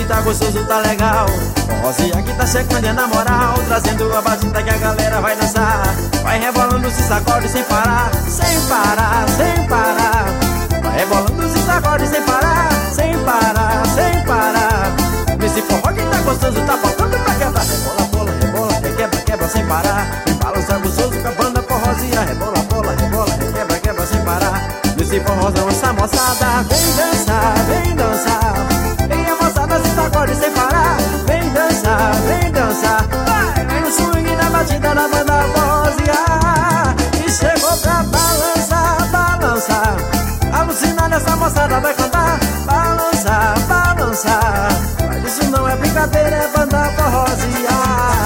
tá gostoso, tá legal. Forrozinho aqui tá chegando é na moral, trazendo a batida que a galera vai dançar. Vai rebolando, se sacode sem parar, sem parar, sem parar. Vai rebolando, se sacode sem parar, sem parar, sem parar. Nesse forró que tá gostoso, tá faltando pra quebrar. Rebola, bola, rebola, requebra, quebra sem parar. Balança gostoso com a banda forrozinha. Rebola, bola, rebola, requebra, quebra sem parar. Nesse forrozão essa moçada vem dançar, vem dançar. Vem a moçada se sacode sem parar. Vem dançar, vem dançar. Vai no swing na batida da banda forrozinha. E chegou pra balançar, balançar. Alucinada essa moçada vai cantar. Balançar, balançar. Mas isso não é brincadeira, é banda forrozinha.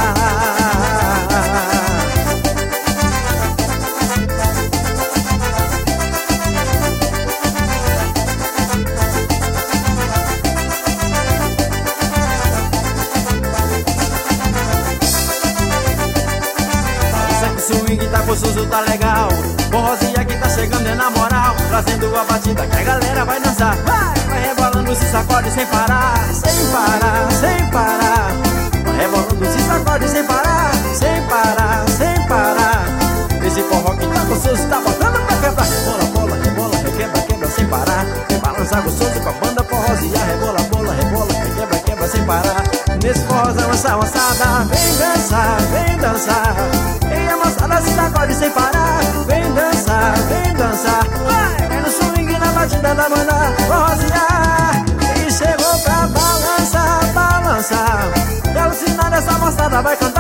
O swing tá gostoso, tá legal. Forrozinha que tá chegando é na moral, trazendo a batida que a galera vai dançar. Vai rebolando, se sacode sem parar, sem parar, sem parar. Vai rebolando, se sacode sem parar, sem parar, sem parar. Esse forró que tá gostoso, tá botando pra quebrar. Rebola, bola, rebola, requebra, quebra sem parar. Vem balançar gostoso com a banda forrozinha. Rebola, bola, rebola, requebra, quebra sem parar. Nesse forrozão essa moçada vem dançar, vem dançar. E a moçada se sacode sem parar. Vem dançar, vem dançar. Vai no swing na batida da banda forrozinha. E chegou pra balançar, balançar. E alucinada essa moçada vai cantar.